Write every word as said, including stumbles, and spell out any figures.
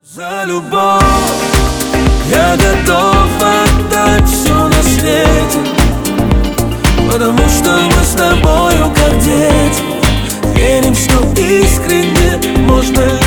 За любовь я готов отдать все на свете, потому что мы с тобою как дети. Верим, что искренне можно